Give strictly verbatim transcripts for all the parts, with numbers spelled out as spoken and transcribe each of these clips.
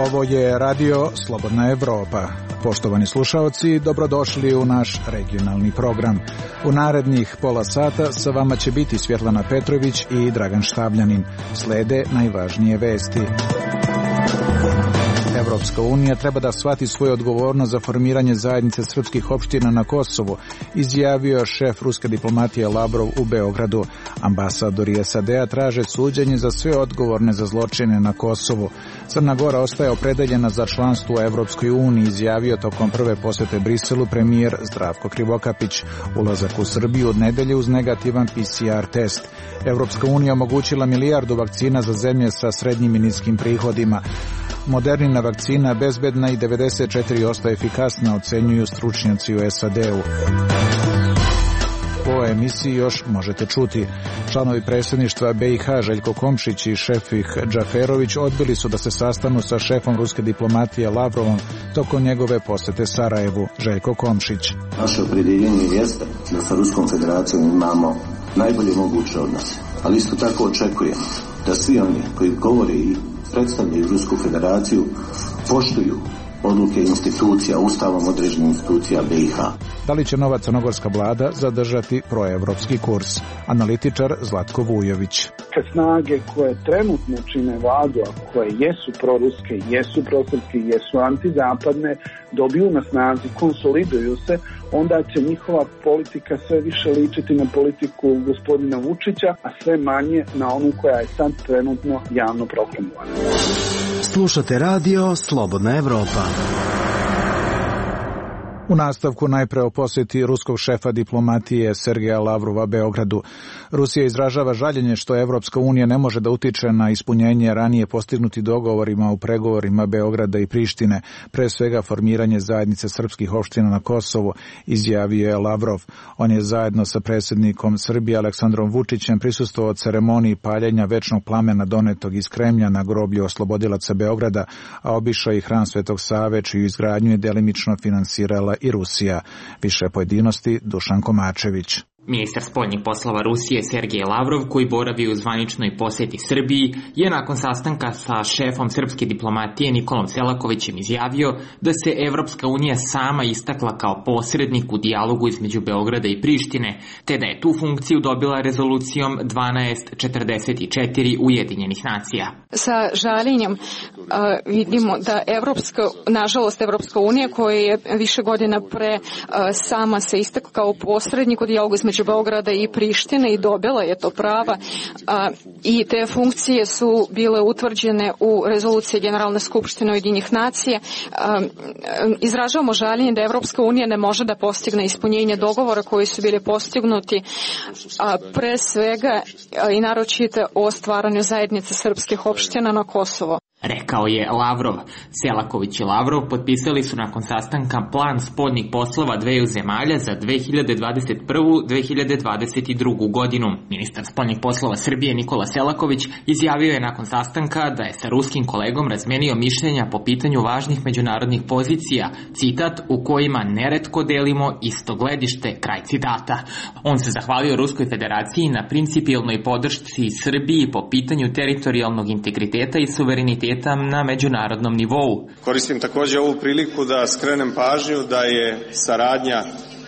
Ovo je radio Slobodna Evropa. Poštovani slušaoci, dobrodošli u naš regionalni program. U narednih pola sata sa vama će biti Svjetlana Petrović i Dragan Štavljanin. Slede najvažnije vesti. Evropska unija treba da shvati svoju odgovornost za formiranje zajednice srpskih opština na Kosovu, izjavio šef ruske diplomatije Lavrov u Beogradu. Ambasadori S A D-a traže suđenje za sve odgovorne za zločine na Kosovu. Crna Gora ostaje opredeljena za članstvo u Evropskoj uniji, izjavio tokom prve posete Briselu premijer Zdravko Krivokapić. Ulazak u Srbiju od nedelje uz negativan P C R test. Evropska unija omogućila milijardu vakcina za zemlje sa srednjim i niskim prihodima. Modernina vakcina bezbedna i devedeset četiri posto efikasna, ocenjuju stručnjaci u S A D-u. Po emisiji još možete čuti. Članovi predsjedništva B i H Željko Komšić i Šefik Džaferović odbili su da se sastanu sa šefom ruske diplomatije Lavrovom tokom njegove posete Sarajevu. Željko Komšić. Naše opredjeljenje jeste da sa Ruskom federacijom imamo najbolje moguće odnose, ali isto tako očekujem da svi oni koji govore i predstavljaju Rusku federaciju poštuju odluke institucija, ustavom određenih institucija B i H. Da li će nova crnogorska vlada zadržati proevropski kurs? Analitičar Zlatko Vujović. Snage koje trenutno čine vladu, a koje jesu proruske, jesu prosrpske, jesu antizapadne, dobiju na snazi, konsoliduju se, onda će njihova politika sve više ličiti na politiku gospodina Vučića, a sve manje na onu koja je sad trenutno javno proklamovana. Slušate radio Slobodna Evropa. U nastavku najpre o posjeti ruskog šefa diplomatije Sergeja Lavrova Beogradu. Rusija izražava žaljenje što Evropska unija ne može da utiče na ispunjenje ranije postignuti dogovorima u pregovorima Beograda i Prištine, pre svega formiranje zajednice srpskih opština na Kosovu, izjavio je Lavrov. On je zajedno sa predsjednikom Srbije Aleksandrom Vučićem prisustvovao ceremoniji paljenja večnog plamena donetog iz Kremlja na groblju oslobodilaca Beograda, a obišao i hram Svetog Save, čiju izgradnju je delimično finansirala i Rusija. Više pojedinosti Dušan Komačević. Ministar spoljnih poslova Rusije Sergej Lavrov, koji boravi u zvaničnoj posjeti Srbiji, je nakon sastanka sa šefom srpske diplomatije Nikolom Selakovićem izjavio da se Evropska unija sama istakla kao posrednik u dijalogu između Beograda i Prištine, te da je tu funkciju dobila rezolucijom dvanaest četrdeset četiri Ujedinjenih nacija. Sa žaljenjem uh, vidimo da Evropska, nažalost Evropska unija, koja je više godina pre uh, sama se istakla kao posrednik u dijalogu između Beograda i Prištine i dobila je to prava, a, i te funkcije su bile utvrđene u rezoluciji Generalne skupštine Ujedinjenih nacija. A, izražavamo žaljenje da Evropska unija ne može da postigne ispunjenje dogovora koji su bili postignuti, a, pre svega a, i naročito o stvaranju zajednice srpskih opština na Kosovo. Rekao je Lavrov. Selaković i Lavrov potpisali su nakon sastanka plan spoljnih poslova dveju zemalja za dve hiljade dvadeset prvu do dve hiljade dvadeset drugu godinu. Ministar spoljnih poslova Srbije Nikola Selaković izjavio je nakon sastanka da je sa ruskim kolegom razmenio mišljenja po pitanju važnih međunarodnih pozicija, citat, u kojima neretko delimo isto gledište, kraj citata. On se zahvalio Ruskoj federaciji na principijelnoj podršci Srbiji po pitanju teritorijalnog integriteta i suvereniteta na međunarodnom nivou. Koristim također ovu priliku da skrenem pažnju da je saradnja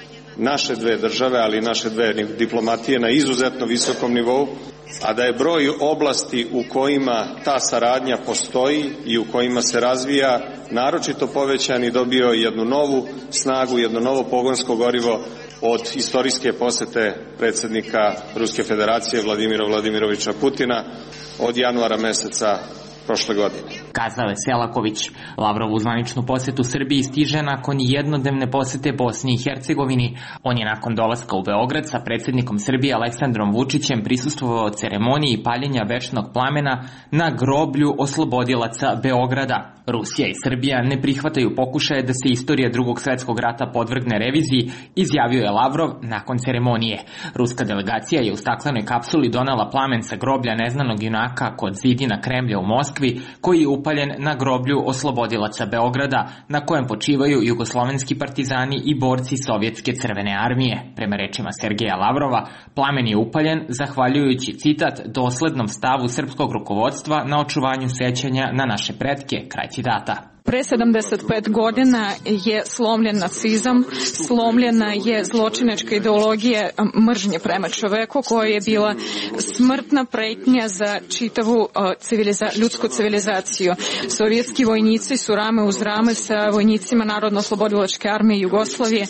naše dve države, ali i naše dve diplomatije na izuzetno visokom nivou, a da je broj oblasti u kojima ta saradnja postoji i u kojima se razvija naročito povećan i dobio jednu novu snagu, jedno novo pogonsko gorivo od istorijske posete predsjednika Ruske federacije Vladimira Vladimirovića Putina od januara meseca prošle godine. Kazao je Selaković. Lavrov u zvaničnu posjetu Srbiji stiže nakon jednodnevne posete Bosni i Hercegovini. On je nakon dolaska u Beograd sa predsjednikom Srbije Aleksandrom Vučićem prisustvovao ceremoniji paljenja večnog plamena na groblju oslobodilaca Beograda. Rusija i Srbija ne prihvataju pokušaje da se istorija drugog svjetskog rata podvrgne reviziji, izjavio je Lavrov nakon ceremonije. Ruska delegacija je u staklenoj kapsuli donela plamen sa groblja neznanog junaka kod zidina Kremlja u Moskvi, koji je upaljen na groblju oslobodilaca Beograda, na kojem počivaju jugoslovenski partizani i borci Sovjetske crvene armije. Prema rečima Sergeja Lavrova, plamen je upaljen zahvaljujući, citat, doslednom stavu srpskog rukovodstva na očuvanju sećanja na naše pretke, kraj citata. Pre sedamdeset pet godina je slomljen nacizam, slomljena je zločinačka ideologija mržnje prema čoveku koja je bila smrtna pretnja za čitavu civiliza, ljudsku civilizaciju. Sovjetski vojnici su rame uz rame sa vojnicima Narodno-oslobodilačke armije Jugoslavije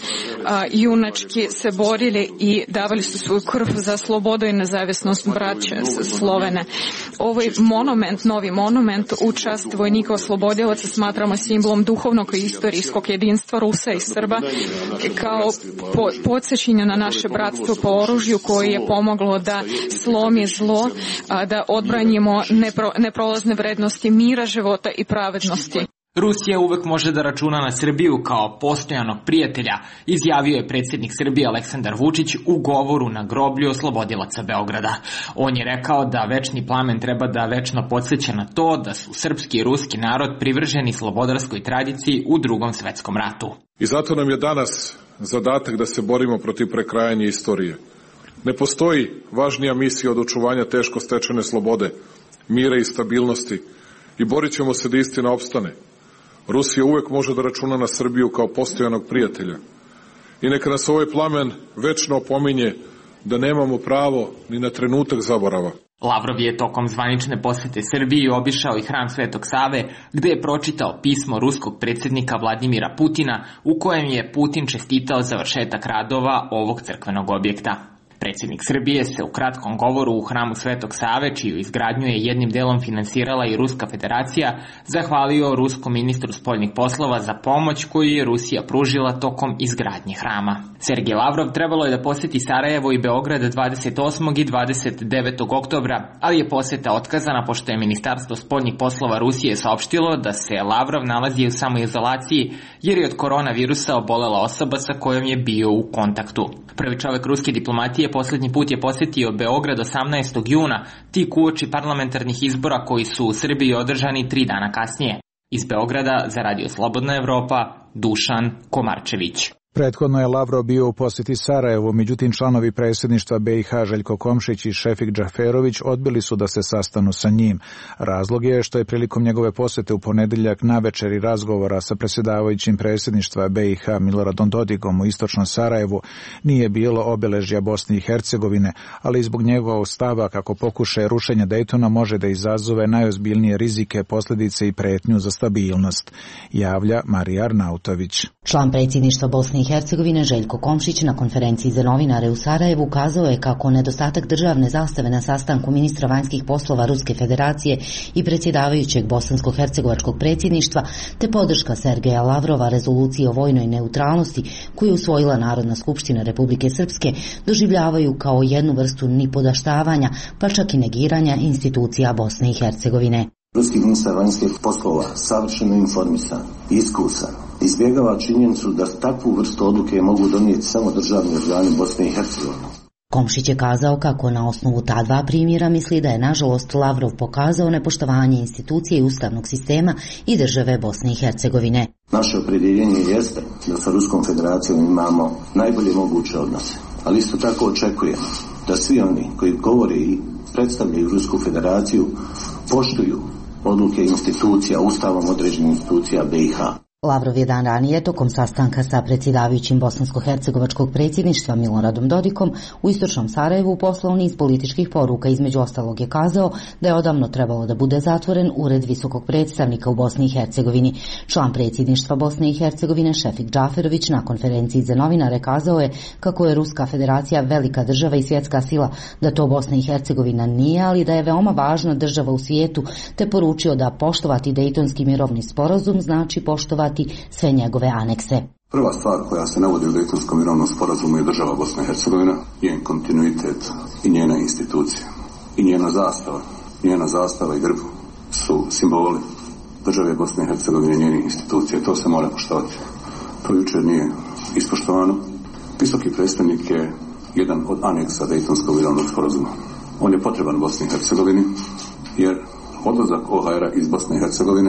junački se borili i davali su svoju krv za slobodu i nezavisnost braće Slovene. Ovaj monument, novi monument u čast vojnika oslobodilaca smatra simbolom duhovnog i istorijskog jedinstva Rusa i Srba kao po, podsjećanje na naše bratstvo po oružju koje je pomoglo da slomi zlo, a, da odbranimo nepro, neprolazne vrednosti mira, života i pravednosti. Rusija uvek može da računa na Srbiju kao postojanog prijatelja, izjavio je predsjednik Srbije Aleksandar Vučić u govoru na groblju oslobodilaca Beograda. On je rekao da večni plamen treba da večno podsjeća na to da su srpski i ruski narod privrženi slobodarskoj tradiciji u Drugom svetskom ratu. I zato nam je danas zadatak da se borimo protiv prekrajanja istorije. Ne postoji važnija misija od očuvanja teško stečene slobode, mira i stabilnosti i borit ćemo se da istina opstane. Rusija uvek može da računa na Srbiju kao postojanog prijatelja. I neka nas ovaj plamen večno opominje da nemamo pravo ni na trenutak zaborava. Lavrov je tokom zvanične posete Srbiji obišao i hram Svetog Save, gde je pročitao pismo ruskog predsjednika Vladimira Putina, u kojem je Putin čestitao završetak radova ovog crkvenog objekta. Predsjednik Srbije se u kratkom govoru u hramu Svetog Save, čiju izgradnju je jednim delom finansirala i Ruska federacija, zahvalio ruskom ministru spoljnih poslova za pomoć koju je Rusija pružila tokom izgradnje hrama. Sergej Lavrov trebalo je da poseti Sarajevo i Beograd dvadeset osmog i dvadeset devetog oktobra, ali je poseta otkazana pošto je Ministarstvo spoljnih poslova Rusije saopštilo da se Lavrov nalazi u samoizolaciji jer je od koronavirusa obolela osoba sa kojom je bio u kontaktu. Prvi čovek ruske diplomatije poslednji put je posetio Beograd osamnaestog juna, tik uoči parlamentarnih izbora koji su u Srbiji održani tri dana kasnije. Iz Beograda za Radio Slobodna Evropa, Dušan Komarčević. Prethodno je Lavrov bio u posjeti Sarajevu, međutim članovi predsjedništva B i H Željko Komšić i Šefik Džaferović odbili su da se sastanu sa njim. Razlog je što je prilikom njegove posjete u ponedeljak navečer i razgovora sa predsjedavajućim predsjedništva B i H Miloradom Dodikom u istočnom Sarajevu nije bilo obeležja Bosne i Hercegovine, ali zbog njegovog stava kako pokušaj rušenja Dejtona može da izazove najozbiljnije rizike, posljedice i pretnju za stabilnost, javlja Marija Arnautović. Član predsjedništva Bosne i Hercegovine Željko Komšić na konferenciji za novinare u Sarajevu ukazao je kako nedostatak državne zastave na sastanku ministra vanjskih poslova Ruske federacije i predsjedavajućeg bosansko-hercegovačkog predsjedništva te podrška Sergeja Lavrova rezoluciji o vojnoj neutralnosti koju je usvojila Narodna skupština Republike Srpske doživljavaju kao jednu vrstu nipodaštavanja pa čak i negiranja institucija Bosne i Hercegovine. Ruski ministar vanjskih poslova, savršeno informisan, iskusan, izbjegava činjenicu da takvu vrstu odluke mogu donijeti samo državni organi Bosne i Hercegovine. Komšić je kazao kako na osnovu ta dva primjera misli da je nažalost Lavrov pokazao nepoštovanje institucije i ustavnog sistema i države Bosne i Hercegovine. Naše opredjeljenje jeste da sa Ruskom federacijom imamo najbolje moguće odnose, ali isto tako očekujemo da svi oni koji govore i predstavljaju Rusku federaciju poštuju odluke institucija, ustavom određenih institucija B i H. Lavrov je dan ranije tokom sastanka sa predsjedavajućim bosansko-hercegovačkog predsjedništva Miloradom Dodikom u istočnom Sarajevu poslao niz političkih poruka. Između ostalog je kazao da je odavno trebalo da bude zatvoren ured visokog predstavnika u Bosni i Hercegovini. Član predsjedništva Bosne i Hercegovine Šefik Džaferović na konferenciji za novinare kazao je kako je Ruska federacija velika država i svjetska sila, da to Bosna i Hercegovina nije, ali da je veoma važna država u svijetu, te poručio da poštovati Dejtonski mirovni sporazum znači poštovati sve njegove anekse. Prva stvar koja se navodi u Dejtonskom mirovnom sporazumu je država Bosna i Hercegovina, njen kontinuitet i njena institucija. I njena zastava, njena zastava i grb su simboli države Bosne i Hercegovine i njene institucije. To se mora poštovati. To jučer nije ispoštovano. Visoki predstavnik je jedan od aneksa Dejtonskog mirovnog sporazuma. On je potreban Bosni i Hercegovini jer odlazak O H R-a iz Bosne i Hercegovine.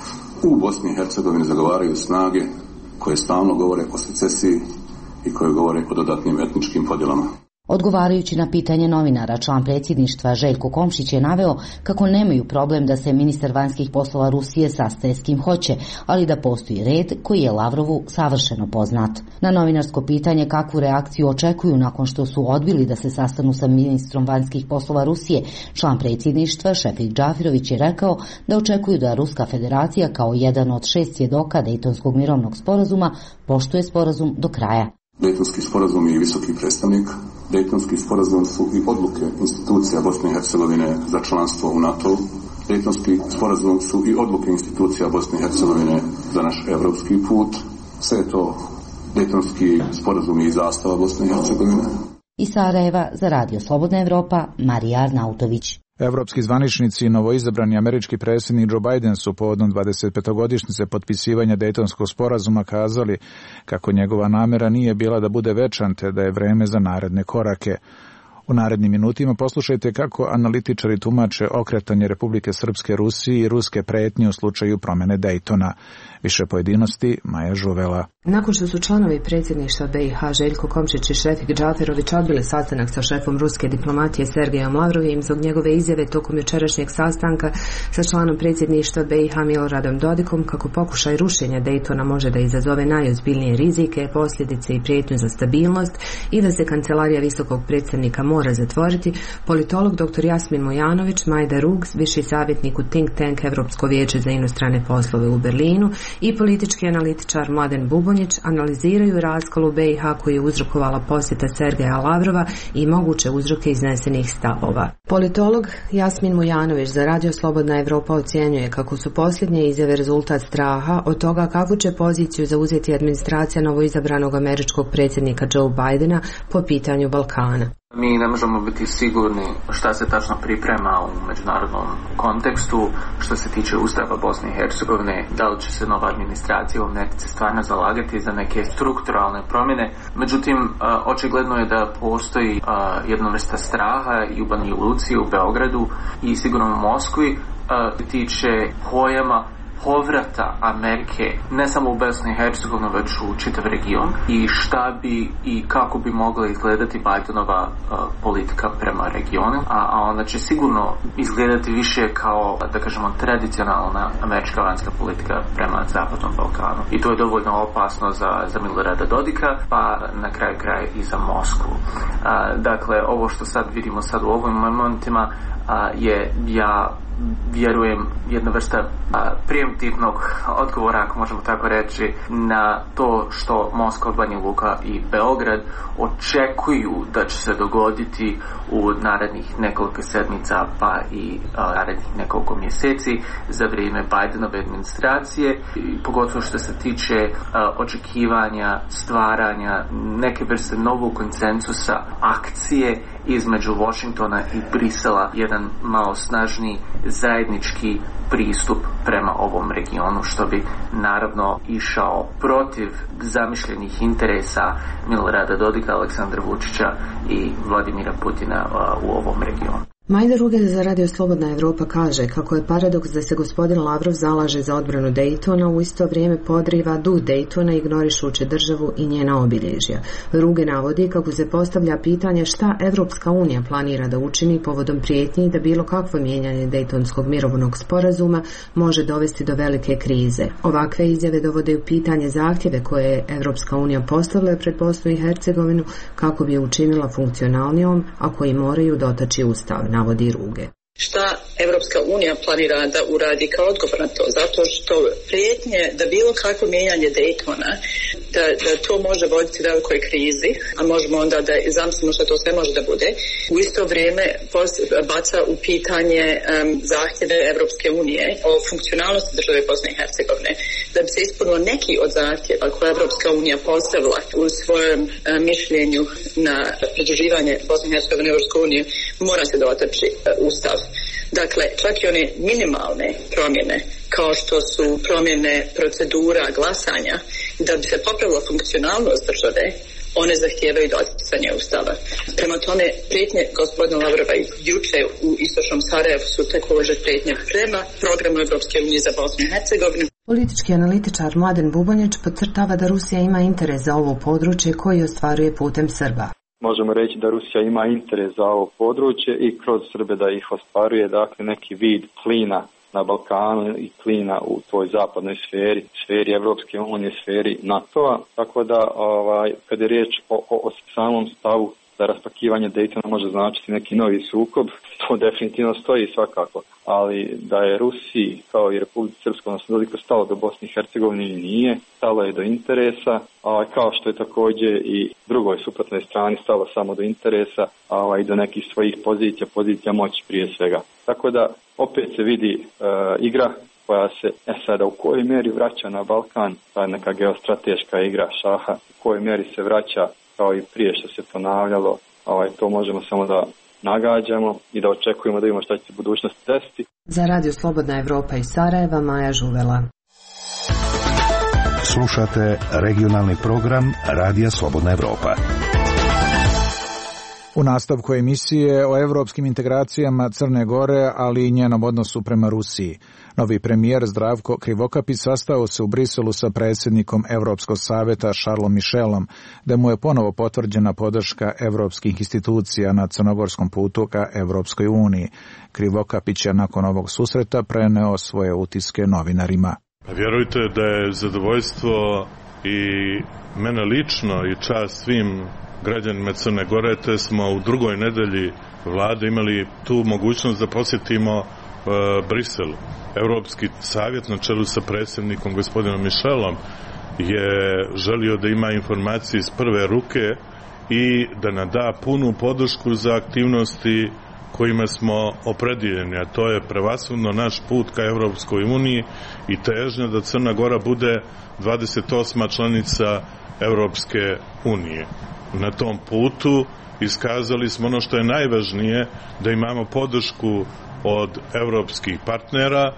U Bosni i Hercegovini zagovaraju snage koje stalno govore o secesiji i koje govore o dodatnim etničkim podjelama. Odgovarajući na pitanje novinara, član predsjedništva Željko Komšić je naveo kako nemaju problem da se ministar vanjskih poslova Rusije sastaje s kim hoće, ali da postoji red koji je Lavrovu savršeno poznat. Na novinarsko pitanje kakvu reakciju očekuju nakon što su odbili da se sastanu sa ministrom vanjskih poslova Rusije, član predsjedništva Šefik Džafirović je rekao da očekuju da Ruska federacija kao jedan od šest svjedoka Dejtonskog mirovnog sporazuma poštuje sporazum do kraja. Dejtonski sporazum je visoki predstavnik. Dejtonski sporazum su i odluke institucija Bosne i Hercegovine za članstvo u NATO. Dejtonski sporazum su i odluke institucija Bosne i Hercegovine za naš evropski put. Sve je to Dejtonski sporazum i zastava Bosne i Hercegovine. Iz Sarajeva za Radio Slobodna Evropa, Marija Arnautović. Evropski zvaničnici i novoizabrani američki predsjednik Joe Biden su povodom dvadesetpetogodišnjice potpisivanja Dejtonskog sporazuma kazali kako njegova namjera nije bila da bude večan, te da je vreme za naredne korake. U narednim minutima poslušajte kako analitičari tumače okretanje Republike Srpske Rusiji i ruske pretnje u slučaju promjene Dejtona. Više pojedinosti Maja Žuvela. Nakon što su članovi predsjedništva B i H Željko Komšić i Šefik Džafirović odbili sastanak sa šefom ruske diplomatije Sergejom Lavrovim zbog njegove izjave tokom jučerašnjeg sastanka sa članom predsjedništva B i H Miloradom Dodikom kako pokušaj rušenja Dejtona može da izazove najozbiljnije rizike, posljedice i prijetnju za stabilnost i da se kancelarija visokog predstavnika mora zatvoriti, politolog dr. Jasmin Mujanović, Majda Rugs, viši savjetnik u think tank Evropsko vijeće za inostrane poslove u Berlinu i politički analitičar Mladen Bubonjić analiziraju raskol u B i H koji je uzrokovala posjeta Sergeja Lavrova i moguće uzroke iznesenih stavova. Politolog Jasmin Mujanović za Radio Slobodna Evropa ocjenjuje kako su posljednje izjave rezultat straha od toga kako će poziciju zauzeti administracija novoizabranog američkog predsjednika Joe Bidena po pitanju Balkana. Mi ne možemo biti sigurni šta se tačno priprema u međunarodnom kontekstu što se tiče Ustava Bosne i Hercegovine, da li će se nova administracija u Americi stvarno zalagati za neke strukturalne promjene. Međutim, očigledno je da postoji jedna vrsta straha i u Banja Luci, u Beogradu i sigurno u Moskvi tiče pojama povrata Amerike ne samo u Bosnu i Hercegovinu već u čitav region i šta bi i kako bi mogla izgledati Bidenova uh, politika prema regionu, a, a ona će sigurno izgledati više kao, da kažemo, tradicionalna američka vanjska politika prema Zapadnom Balkanu. I to je dovoljno opasno za, za Milorada Dodika, pa na kraju kraja i za Moskvu. Uh, dakle, ovo što sad vidimo sad u ovim momentima uh, je, ja vjerujem, jedna vrsta a, preemptivnog odgovora, ako možemo tako reći, na to što Moskva, Banja Luka i Beograd očekuju da će se dogoditi u narednih nekoliko sedmica pa i a, narednih nekoliko mjeseci za vrijeme Bidenove administracije, i pogotovo što se tiče a, očekivanja stvaranja neke vrste novog konsenzusa akcije između Washingtona i Brisela, jedan malo snažniji zajednički pristup prema ovom regionu, što bi naravno išao protiv zamišljenih interesa Milorada Dodika, Aleksandra Vučića i Vladimira Putina u ovom regionu. Majda Ruge za Radio Slobodna Evropa kaže kako je paradoks da se gospodin Lavrov zalaže za odbranu Dejtona, u isto vrijeme podriva duh Dejtona ignorišući državu i njena obilježja. Ruge navodi kako se postavlja pitanje šta Evropska unija planira da učini povodom prijetnji da bilo kakvo mijenjanje Dejtonskog mirovnog sporazuma može dovesti do velike krize. Ovakve izjave dovode u pitanje zahtjeve koje je Evropska unija postavila pred Bosnu i Hercegovinu kako bi je učinila funkcionalnijom, a koji moraju dotaći ustav, navodi Ruge. Šta Evropska unija planira da uradi kao odgovor na to? Zato što prijetnje da bilo kakvo mijenjanje Dejtona, da, da to može voditi velikoj krizi, a možemo onda da zamislimo što to sve može da bude, u isto vrijeme baca u pitanje um, zahtjeve Evropske unije o funkcionalnosti države Bosne i Hercegovine. Da bi se ispunilo neki od zahtjeva koje Evropska unija postavila u svojem um, mišljenju na pridruživanje Bosne i Hercegovine u Evropsku uniju, mora se dotaći uh, ustav. Dakle, čak i one minimalne promjene, kao što su promjene procedura glasanja, da bi se popravila funkcionalnost države, one zahtijevaju doticanje Ustava. Prema tome, prijetnje gospodina Lavrova juče u istočnom Sarajevu su također prijetnje prema programu Europske unije za Bosnu i Hercegovinu. Politički analitičar Mladen Bubonjić podcrtava da Rusija ima interes za ovo područje koji ostvaruje putem Srba. Možemo reći da Rusija ima interes za ovo područje i kroz Srbe da ih ostvaruje, dakle neki vid plina na Balkanu i plina u toj zapadnoj sferi, sferi Evropske unije, sferi NATO-a. Tako da, ovaj, kad je riječ o, o, o samom stavu da raspakivanje Daytona može značiti neki novi sukob, to definitivno stoji svakako. Ali da je Rusiji, kao i Republici Srpskoj, odnosno toliko stalo do Bosne i Hercegovine nije, stalo je do interesa, a kao što je također i drugoj suprotnoj strani stalo samo do interesa, a i do nekih svojih pozicija, pozicija moći prije svega. Tako da opet se vidi e, igra koja se, e sada, u kojoj mjeri vraća na Balkan, ta neka geostrateška igra šaha, u kojoj mjeri se vraća kao i prije što se ponavljalo, ovaj, to možemo samo da nagađamo i da očekujemo da vidimo šta će se u budućnosti desiti. Za Radio Slobodna Evropa iz Sarajeva, Maja Žuvela. Slušate regionalni program Radija Slobodna Evropa. U nastavku emisije o evropskim integracijama Crne Gore, ali i njenom odnosu prema Rusiji. Novi premijer Zdravko Krivokapić sastao se u Briselu sa predsjednikom Evropskog savjeta Charlesom Michelom, da mu je ponovo potvrđena podrška evropskih institucija na crnogorskom putu ka Evropskoj uniji. Krivokapić je nakon ovog susreta preneo svoje utiske novinarima. Vjerujte da je zadovoljstvo i mene lično i čast svim građanima Crne Gore, te smo u drugoj nedelji vlade imali tu mogućnost da posjetimo uh, Brisel. Evropski savjet na čelu sa predsjednikom gospodinom Michelom je želio da ima informacije iz prve ruke i da nam da punu podršku za aktivnosti kojima smo opredjeljeni, a to je prevashodno naš put ka Evropskoj uniji i težnja da Crna Gora bude dvadeset osma članica Evropske unije. Na tom putu iskazali smo ono što je najvažnije, da imamo podršku od evropskih partnera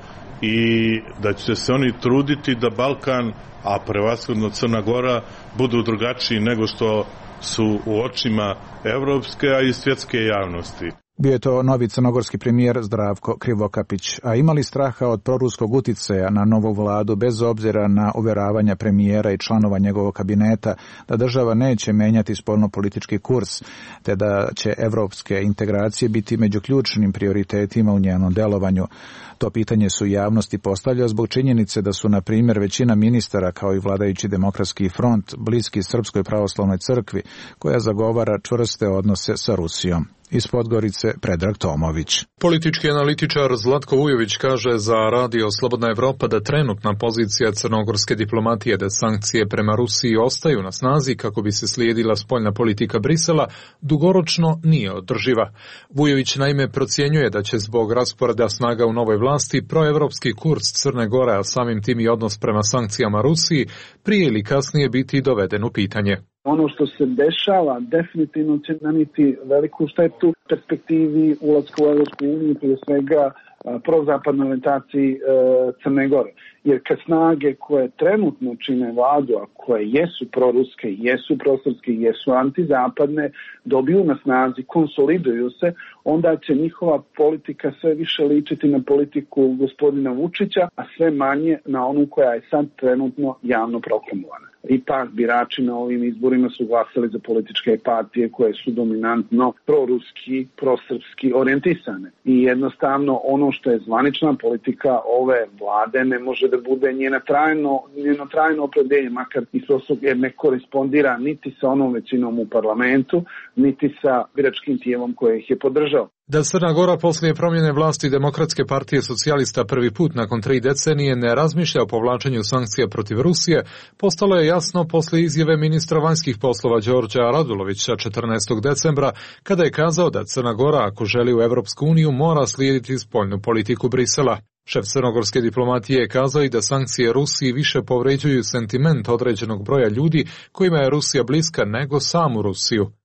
i da će se oni truditi da Balkan, a prevashodno Crna Gora, budu drugačiji nego što su u očima evropske, a i svjetske javnosti. Bio je to novi crnogorski premijer Zdravko Krivokapić, a imali straha od proruskog uticaja na novu vladu bez obzira na uvjeravanja premijera i članova njegovog kabineta da država neće menjati spoljno-politički kurs, te da će evropske integracije biti među ključnim prioritetima u njenom delovanju. To pitanje su javnosti postavljao zbog činjenice da su, na primjer, većina ministara kao i vladajući Demokratski front bliski Srpskoj pravoslavnoj crkvi, koja zagovara čvrste odnose sa Rusijom. Iz Podgorice Predrag Tomović. Politički analitičar Zlatko Vujović kaže za Radio Slobodna Evropa da trenutna pozicija crnogorske diplomatije da sankcije prema Rusiji ostaju na snazi kako bi se slijedila spoljna politika Brisela dugoročno nije održiva. Vujović naime procjenjuje da će zbog rasporeda snaga u novoj vlasti proevropski kurs Crne Gore, a samim tim i odnos prema sankcijama Rusiji, prije ili kasnije biti doveden u pitanje. Ono što se dešava definitivno će naniti veliku štetu perspektivi ulaska u Evropsku uniju, prije svega prozapadnoj orijentaciji e, Crne Gore. Jer kad snage koje trenutno čine vladu, a koje jesu proruske, jesu prosrpske, jesu antizapadne, dobiju na snazi, konsoliduju se, onda će njihova politika sve više ličiti na politiku gospodina Vučića, a sve manje na onu koja je sad trenutno javno proklamovana. Ipak birači na ovim izborima su glasali za političke partije koje su dominantno proruski, prosrpski orijentisane. I jednostavno ono što je zvanična politika ove vlade ne može da bude njena trajno, njeno trajno opredeljenje, makar i jer ne korespondira niti sa onom većinom u parlamentu, niti sa biračkim tijelom koje ih je podržao. Da Crna Gora poslije promjene vlasti Demokratske partije socijalista prvi put nakon tri decenije ne razmišlja o povlačenju sankcija protiv Rusije, postalo je jasno poslije izjave ministra vanjskih poslova Đorđa Radulovića četrnaestog decembra, kada je kazao da Crna Gora, ako želi u Evropsku uniju, mora slijediti spoljnu politiku Brisela. Šef crnogorske diplomatije je kazao i da sankcije Rusiji više povređuju sentiment određenog broja ljudi kojima je Rusija bliska nego samu Rusiju.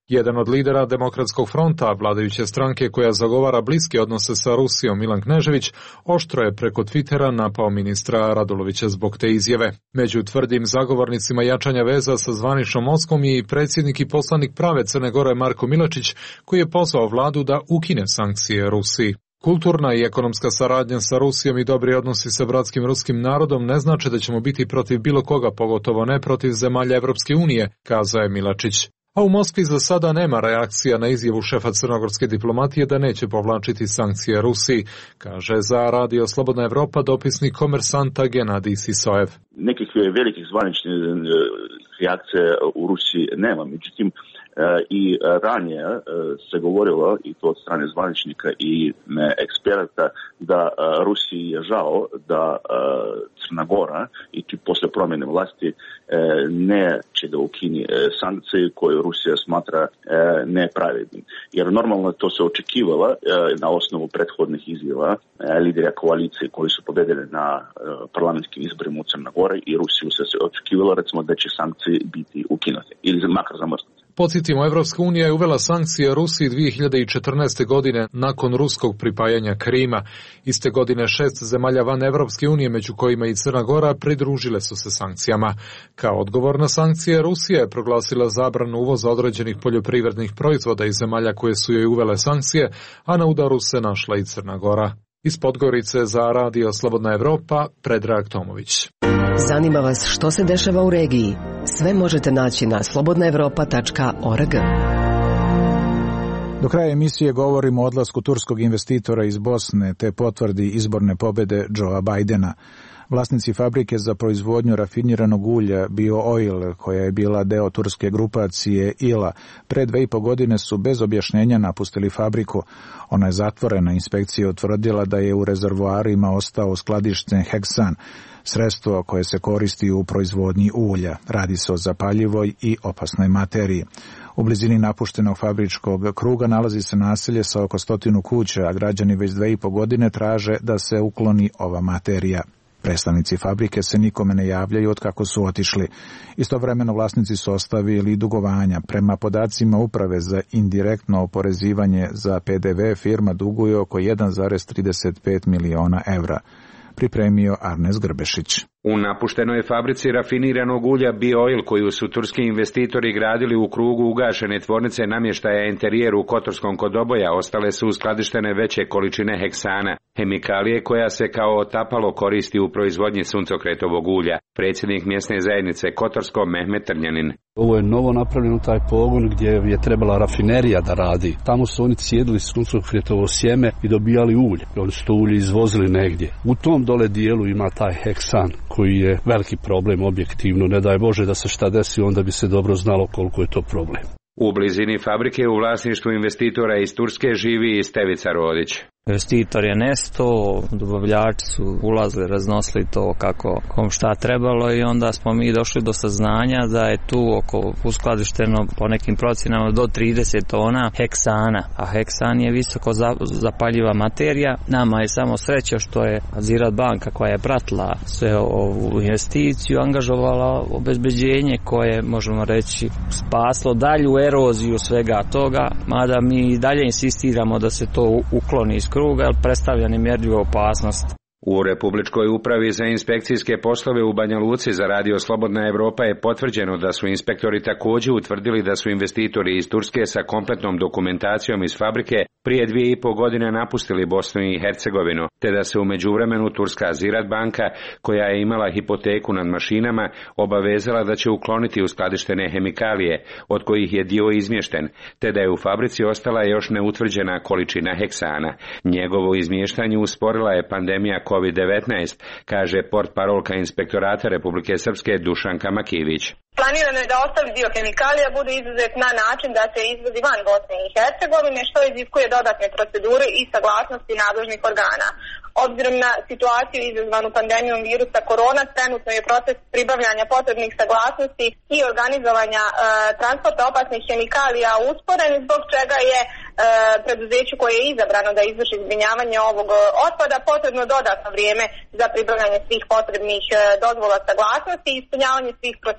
Jedan od lidera Demokratskog fronta, vladajuće stranke koja zagovara bliske odnose sa Rusijom, Milan Knežević, oštro je preko Twittera napao ministra Radulovića zbog te izjave. Među tvrdim zagovornicima jačanja veza sa zvaničnom Moskvom je i predsjednik i poslanik prave Crne Gore Marko Milačić, koji je pozvao vladu da ukine sankcije Rusiji. Kulturna i ekonomska saradnja sa Rusijom i dobri odnosi sa bratskim ruskim narodom ne znači da ćemo biti protiv bilo koga, pogotovo ne protiv zemalja Evropske unije, kazao je Milačić. A u Moskvi za sada nema reakcija na izjavu šefa crnogorske diplomatije da neće povlačiti sankcije Rusiji, kaže za Radio Slobodna Evropa dopisnik Komersanta Genadij Sisojev. Nekih velikih zvaničnih reakcija u Rusiji nema, međutim i ranije se govorilo, i to od strane zvaničnika i eksperata, da Rusiji je žao da Crna Gora i posle promjene vlasti neće da ukini sankcije koje Rusija smatra nepravednim. Jer normalno to se očekivalo na osnovu prethodnih izjava lidera koalicije koji su pobedili na parlamentskim izborima u Crna Gora i Rusiju se očekivalo recimo da će sankcije biti ukinute ili makar zamrznuti. Podsjetimo, Evropska unija je uvela sankcije Rusiji dvije hiljade četrnaeste. godine nakon ruskog pripajanja Krima. Iste godine šest zemalja van Evropske unije, među kojima i Crna Gora, pridružile su se sankcijama. Kao odgovor na sankcije, Rusija je proglasila zabranu uvoza određenih poljoprivrednih proizvoda iz zemalja koje su joj uvele sankcije, a na udaru se našla i Crna Gora. Iz Podgorice za Radio Slobodna Evropa, Predrag Tomović. Zanima vas što se dešava u regiji? Sve možete naći na slobodna evropa tačka org. Do kraja emisije govorimo o odlasku turskog investitora iz Bosne te potvrdi izborne pobjede Joea Bidena. Vlasnici fabrike za proizvodnju rafiniranog ulja BioOil, koja je bila deo turske grupacije I L A, pre dve i po godine su bez objašnjenja napustili fabriku. Ona je zatvorena. Inspekcija utvrdila da je u rezervoarima ostao uskladišten heksan, sredstvo koje se koristi u proizvodnji ulja. Radi se o zapaljivoj i opasnoj materiji. U blizini napuštenog fabričkog kruga nalazi se naselje sa oko stotinu kuća, a građani već dve i po godine traže da se ukloni ova materija. Predstavnici fabrike se nikome ne javljaju od kako su otišli. Istovremeno vlasnici su ostavili dugovanja. Prema podacima Uprave za indirektno oporezivanje za P D V, firma duguje oko jedan zarez trideset pet miliona evra. Pripremio Arnes Grbešić. U napuštenoj fabrici rafiniranog ulja BioOil, koju su turski investitori gradili u krugu ugašene tvornice namještaja interijeru u Kotorskom kod Oboja, ostale su uskladištene veće količine heksana, hemikalije koja se kao otapalo koristi u proizvodnji suncokretovog ulja. Predsjednik mjesne zajednice Kotorsko Mehmet Trnjanin. Ovo je novo napravljeno taj pogon gdje je trebala rafinerija da radi. Tamo su oni cijedili suncokretovo sjeme i dobijali ulje. Oni su to ulje izvozili negdje. U tom dole dijelu ima taj heksan koji je veliki problem objektivno. Ne daj Bože da se šta desi, onda bi se dobro znalo koliko je to problem. U blizini fabrike u vlasništvu investitora iz Turske živi i Stevica Rodić. Investitor je nesto, dobavljači su ulazili, raznosili to kako kom šta trebalo i onda smo mi došli do saznanja da je tu oko uskladišteno po nekim procjenama do trideset tona heksana, a heksan je visoko zapaljiva materija. Nama je samo sreća što je Ziraat banka, koja je pratila sve ovu investiciju, angažovala obezbeđenje koje, možemo reći, spaslo dalju eroziju svega toga, mada mi i dalje insistiramo da se to ukloni iz kruga, jer predstavlja nemjerljivu opasnost. U Republičkoj upravi za inspekcijske poslove u Banja Luci za Radio Slobodna Evropa je potvrđeno da su inspektori također utvrdili da su investitori iz Turske sa kompletnom dokumentacijom iz fabrike prije dvije i pol godine napustili Bosnu i Hercegovinu, te da se u međuvremenu turska Ziraat banka, koja je imala hipoteku nad mašinama, obavezala da će ukloniti uskladištene hemikalije, od kojih je dio izmješten, te da je u fabrici ostala još neutvrđena količina heksana. Njegovo izmještanje usporila je pandemija kovid devetnaest, kaže portparolka Inspektorata Republike Srpske Dušanka Makivić. Planirano je da ostali dio hemikalija bude izuzet na način da se izvozi van Bosne i Hercegovine, što iziskuje dodatne procedure i saglasnosti nadležnih organa. Obzirom na situaciju izazvanu pandemijom virusa korona, trenutno je proces pribavljanja potrebnih saglasnosti i organizovanja e, transporta opasnih hemikalija usporen, zbog čega je e, preduzeću koje je izabrano da izvrši zbrinjavanje ovog otpada potrebno dodatno vrijeme za pribavljanje svih potrebnih e, dozvola saglasnosti i ispunjavanje svih procedura.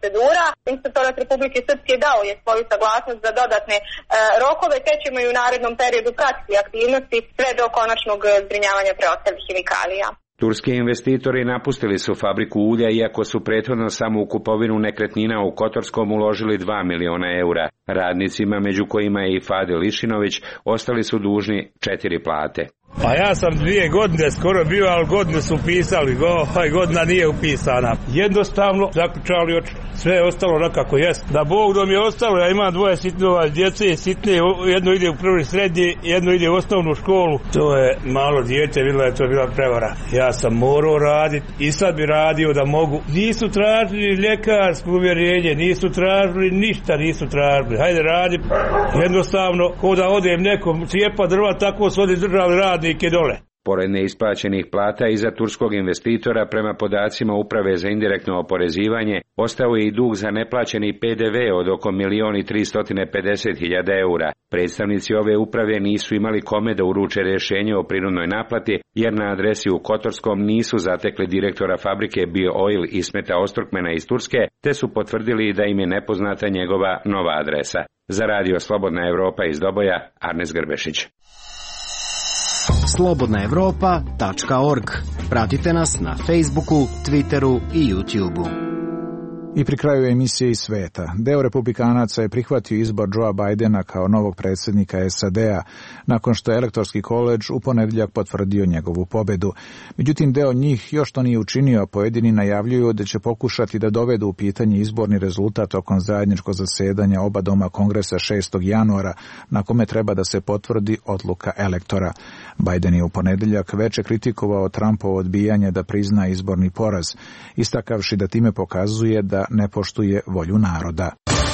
Inspektorat Republike Srpske dao je svoju saglasnost za dodatne e, rokove, te ćemo i u narednom periodu pratiti aktivnosti sve do konačnog zbrinjavanja preostalih hemikalija. Turski investitori napustili su fabriku ulja iako su prethodno samo u kupovinu nekretnina u Kotorskom uložili dva miliona eura. Radnicima, među kojima je i Fadil Išinović, ostali su dužni četiri plate. Pa ja sam dvije godine skoro bio, ali godine su upisali, go, aj godina nije upisana. Jednostavno zaključali oči, sve je ostalo onako jest. Da Bog da mi je ostalo, ja imam dvoje sitne djece, sitne, jedno ide u prvi srednji, jedno ide u osnovnu školu. To je malo dijete, vidjela je to bila prevara. Ja sam morao raditi i sad bi radio da mogu. Nisu tražili ljekarsko uvjerenje, nisu tražili ništa, nisu tražili. Hajde radi, jednostavno, ko da odem nekom cijepa drva, tako su ovdje držali radnike dole. Pored neisplaćenih plata iza turskog investitora, prema podacima Uprave za indirektno oporezivanje, ostao je i dug za neplaćeni P D V od oko milion i tristo pedeset hiljada eura. Predstavnici ove uprave nisu imali kome da uruče rješenje o prinudnoj naplati, jer na adresi u Kotorskom nisu zatekli direktora fabrike Bio-Oil Ismeta Ostrukmena iz Turske, te su potvrdili da im je nepoznata njegova nova adresa. Za Radio Slobodna Evropa iz Doboja, Arnes Grbešić. slobodna evropa tačka org. Pratite nas na Facebooku, Twitteru i YouTubeu. I pri kraju emisije iz sveta. Deo republikanaca je prihvatio izbor Joea Bidena kao novog predsjednika S A D-a, nakon što je Elektorski koledž u ponedjeljak potvrdio njegovu pobedu. Međutim, deo njih još to nije učinio, a pojedini najavljuju da će pokušati da dovedu u pitanje izborni rezultat tokom zajedničkog zasedanja oba doma Kongresa šestog januara, na kome treba da se potvrdi odluka elektora. Biden je u ponedjeljak veče kritikovao Trumpovo odbijanje da prizna izborni poraz, istakavši da time pokazuje da ne poštuje volju naroda.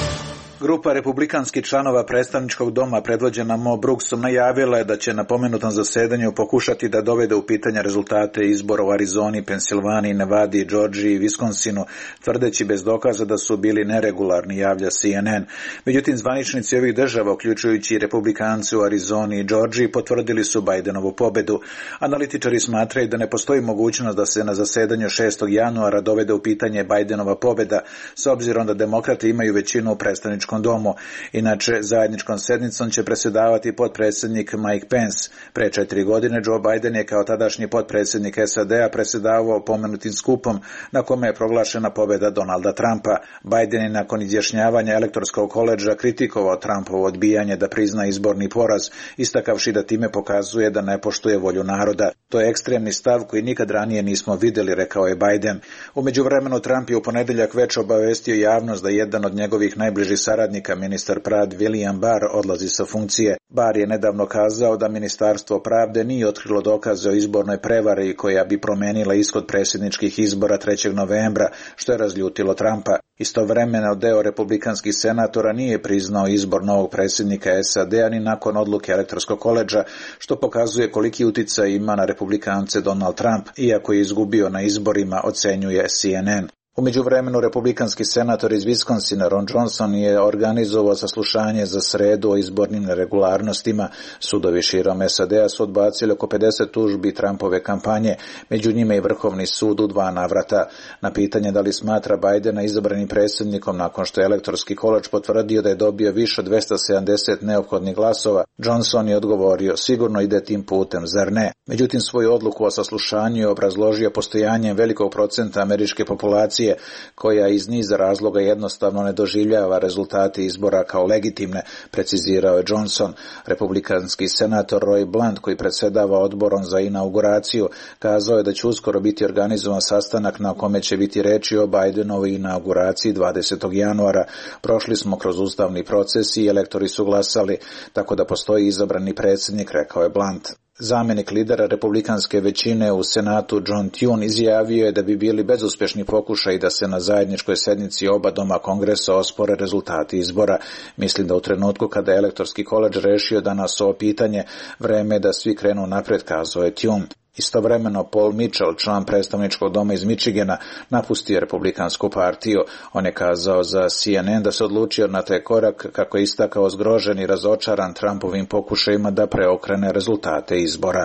Grupa republikanskih članova predstavničkog doma predvođena Mo Brooksom najavila je da će na pomenutom zasedanju pokušati da dovede u pitanje rezultate izbora u Arizoni, Pensilvaniji, Nevadi, Georgiji i Viskonsinu, tvrdeći bez dokaza da su bili neregularni, javlja C N N. Međutim, zvaničnici ovih država, uključujući i republikanci u Arizoni i Georgiji, potvrdili su Bidenovu pobedu. Analitičari smatraju da ne postoji mogućnost da se na zasedanju šestog januara dovede u pitanje Bidenova pobeda, s obzirom da demokrati imaju većinu u predstavničkom domu. Inače, zajedničkom sednicom će predsjedavati potpredsjednik Mike Pence. Pre četiri godine Joe Biden je kao tadašnji potpredsjednik S A D-a predsjedavao pomenutim skupom na kome je proglašena pobjeda Donalda Trumpa. Biden je nakon izjašnjavanja Elektorskog koledža kritikovao Trumpovo odbijanje da prizna izborni poraz, istakavši da time pokazuje da ne poštuje volju naroda. To je ekstremni stav koji nikad ranije nismo vidjeli, rekao je Biden. U međuvremenu Trump je u ponedjeljak već obavestio javnost da jedan od njegovih najbližih saradnika, ministar pravde William Barr, odlazi sa funkcije. Barr je nedavno kazao da Ministarstvo pravde nije otkrilo dokaze o izbornoj prevari koja bi promenila ishod predsjedničkih izbora trećeg novembra, što je razljutilo Trumpa. Istovremeno deo republikanskih senatora nije priznao izbor novog predsjednika S A D-a ni nakon odluke Elektorskog koledža, što pokazuje koliki uticaj ima na republikance Donald Trump, iako je izgubio na izborima, ocenjuje C N N. U međuvremenu republikanski senator iz Wisconsina Ron Johnson je organizovao saslušanje za sredu o izbornim neregularnostima. Sudovi širom S A D-a su odbacili oko pedeset tužbi Trumpove kampanje, među njima i Vrhovni sud u dva navrata. Na pitanje da li smatra Bidena izabranim predsjednikom nakon što je Elektorski koledž potvrdio da je dobio više od dvesta sedamdeset neophodnih glasova, Johnson je odgovorio: sigurno ide tim putem, zar ne? Međutim, svoju odluku o saslušanju je obrazložio postojanjem velikog procenta američke populacije koja iz niza razloga jednostavno ne doživljava rezultate izbora kao legitimne, precizirao je Johnson. Republikanski senator Roy Blunt, koji predsjedava odborom za inauguraciju, kazao je da će uskoro biti organizovan sastanak na kome će biti reči o Bidenovoj inauguraciji dvadesetog januara. Prošli smo kroz ustavni proces i elektori su glasali, tako da postoji izabrani predsjednik, rekao je Blunt. Zamjenik lidera republikanske većine u Senatu John Thune izjavio je da bi bili bezuspješni pokušaj da se na zajedničkoj sednici oba doma Kongresa ospore rezultati izbora. Mislim da u trenutku kada je Elektorski koledž rešio da nas ovo pitanje, vreme je da svi krenu napred, kazao je Thune. Istovremeno Paul Mitchell, član predstavničkog doma iz Michigana, napustio republikansku partiju. On je kazao za C N N da se odlučio na taj korak kako je istakao zgrožen i razočaran Trumpovim pokušajima da preokrene rezultate izbora.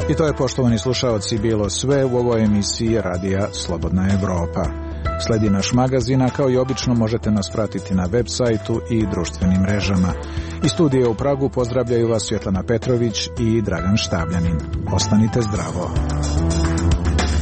I to je, poštovani slušaoci, bilo sve u ovoj emisiji Radija Slobodna Evropa. Sledi naš magazin, a kao i obično možete nas pratiti na web sajtu i društvenim mrežama. Iz studija u Pragu pozdravljaju vas Svjetlana Petrović i Dragan Štabljanin. Ostanite zdravo.